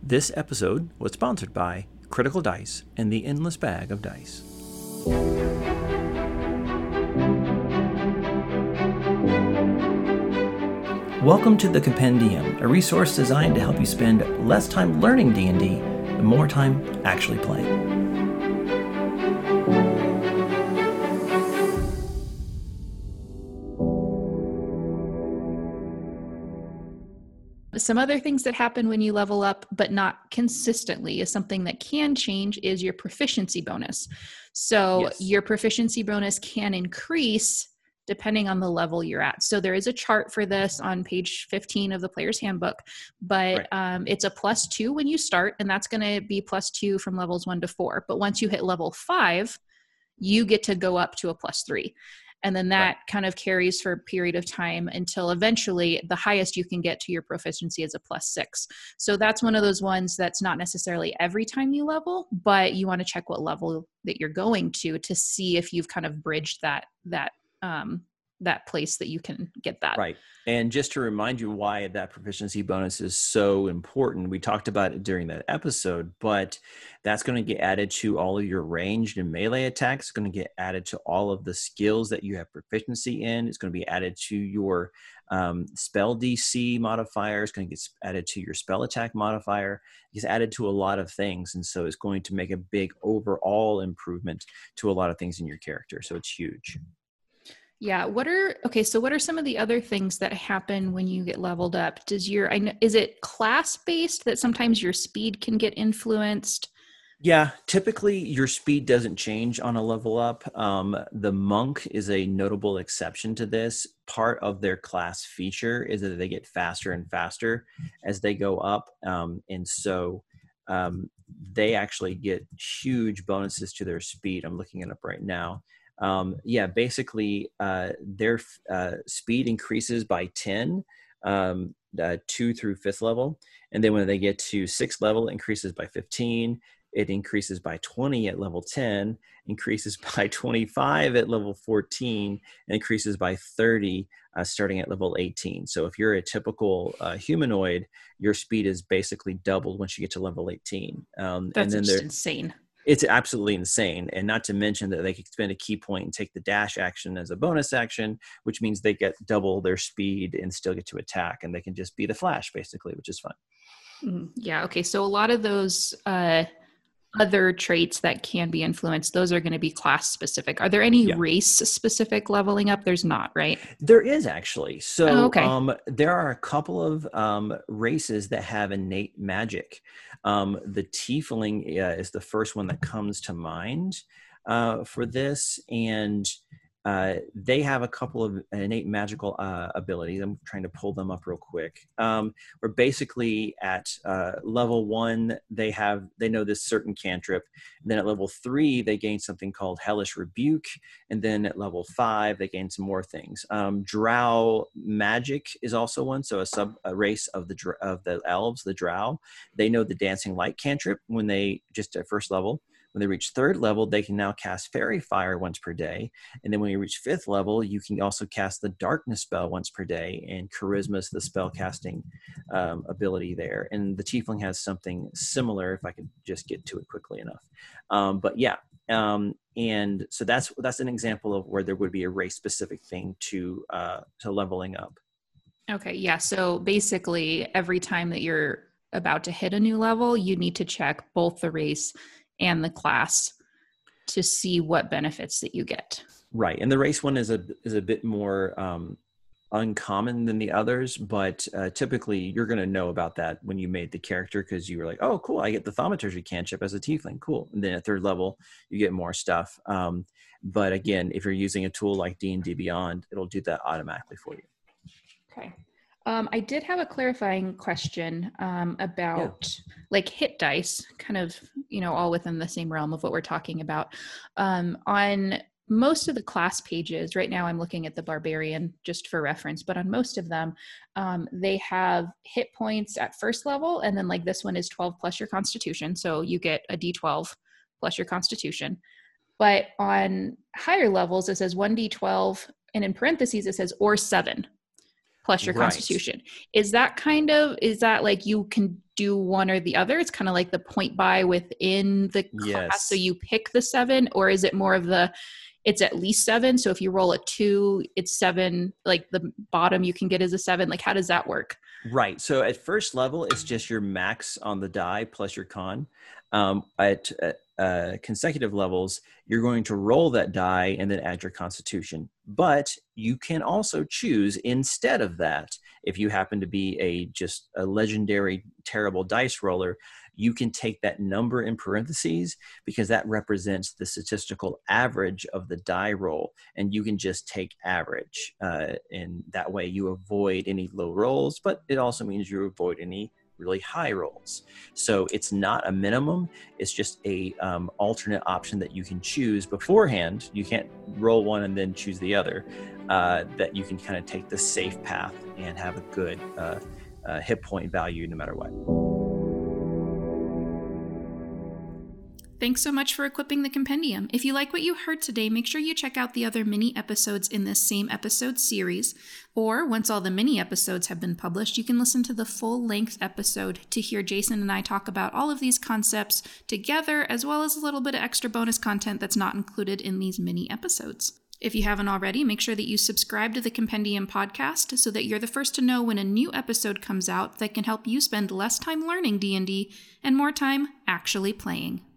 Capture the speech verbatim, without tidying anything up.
This episode was sponsored by Critical Dice and the Endless Bag of Dice. Welcome to the Compendium, a resource designed to help you spend less time learning D and D and more time actually playing. Some other things that happen when you level up, but not consistently, is something that can change is your proficiency bonus. So Yes. your proficiency bonus can increase depending on the level you're at. So there is a chart for this on page fifteen of the Player's Handbook, but Right. um, it's a plus two when you start, and that's going to be plus two from levels one to four. But once you hit level five, you get to go up to a plus three. And then that Right. kind of carries for a period of time until eventually the highest you can get to your proficiency is a plus six. So that's one of those ones that's not necessarily every time you level, but you want to check what level that you're going to to see if you've kind of bridged that that um, that place that you can get that. Right. And just to remind you why that proficiency bonus is so important, we talked about it during that episode, but that's going to get added to all of your ranged and melee attacks. It's going to get added to all of the skills that you have proficiency in. It's going to be added to your um, spell D C modifier. It's going to get added to your spell attack modifier. It's added to a lot of things. And so it's going to make a big overall improvement to a lot of things in your character. So it's huge. Yeah. What are, okay, so what are some of the other things that happen when you get leveled up? Does your, I know, is it class based that sometimes your speed can get influenced? Yeah, typically your speed doesn't change on a level up. Um, the monk is a notable exception to this. Part of their class feature is that they get faster and faster as they go up. Um, and so um, they actually get huge bonuses to their speed. I'm looking it up right now. Um, yeah, basically uh, their uh, speed increases by ten, um, uh, two through fifth level. And then when they get to sixth level, it increases by fifteen. It increases by twenty at level ten, increases by twenty-five at level fourteen, and increases by thirty uh, starting at level eighteen. So if you're a typical uh, humanoid, your speed is basically doubled once you get to level eighteen. Um, That's and then just there, insane. It's absolutely insane. And not to mention that they can spend a key point and take the dash action as a bonus action, which means they get double their speed and still get to attack. And they can just be the Flash, basically, which is fun. Mm, yeah. Okay. So a lot of those uh, other traits that can be influenced, those are going to be class specific. Are there any Yeah. race specific leveling up? There's not, right? There is actually. So Oh, okay. um, there are a couple of um, races that have innate magic. Um, the Tiefling uh, is the first one that comes to mind uh, for this. And uh, they have a couple of innate magical uh, abilities. I'm trying to pull them up real quick. Um, where basically at uh, level one, they have they know this certain cantrip. And then at level three, they gain something called Hellish Rebuke. And then at level five, they gain some more things. Um, Drow magic is also one. So a sub a race of the dr- of the elves, the Drow, they know the Dancing Light cantrip when they just at first level. When they reach third level, they can now cast Fairy Fire once per day. And then when you reach fifth level, you can also cast the Darkness spell once per day. And Charisma is the spell casting um, ability there. And the Tiefling has something similar, if I could just get to it quickly enough. Um, but yeah, um, and so that's that's an example of where there would be a race-specific thing to uh, to leveling up. Okay. Yeah. So basically, every time that you're about to hit a new level, you need to check both the race and the class to see what benefits that you get. Right. And the race one is a is a bit more um, uncommon than the others, but uh, typically you're going to know about that when you made the character because you were like, oh, cool, I get the Thaumaturgy cantrip as a tiefling. Cool. And then at third level, you get more stuff. Um, but again, if you're using a tool like D and D Beyond, it'll do that automatically for you. Okay. Um, I did have a clarifying question um, about yeah. like hit dice, kind of, you know, all within the same realm of what we're talking about. Um, on most of the class pages, right now I'm looking at the Barbarian just for reference, but on most of them, um, they have hit points at first level. And then like this one is twelve plus your Constitution. So you get a D twelve plus your Constitution. But on higher levels, it says one D twelve, and in parentheses, it says or seven. plus your Right. constitution. Is that kind of, is that like you can do one or the other? It's kind of like the point buy within the Yes. class. So you pick the seven, or is it more of the, it's at least seven? So if you roll a two, it's seven, like the bottom you can get is a seven. Like, how does that work? Right. So at first level, it's just your max on the die plus your con. Um, at uh, consecutive levels, you're going to roll that die and then add your constitution. But you can also choose instead of that, if you happen to be a just a legendary terrible dice roller, you can take that number in parentheses because that represents the statistical average of the die roll, and you can just take average. Uh, and that way you avoid any low rolls, but it also means you avoid any really high rolls. So it's not a minimum. It's just a um, alternate option that you can choose beforehand. You can't roll one and then choose the other, uh, that you can kind of take the safe path and have a good uh, uh, hit point value no matter what. Thanks so much for equipping the compendium. If you like what you heard today, make sure you check out the other mini episodes in this same episode series. Or once all the mini episodes have been published, you can listen to the full-length episode to hear Jason and I talk about all of these concepts together, as well as a little bit of extra bonus content that's not included in these mini episodes. If you haven't already, make sure that you subscribe to the Compendium podcast so that you're the first to know when a new episode comes out that can help you spend less time learning D and D and more time actually playing.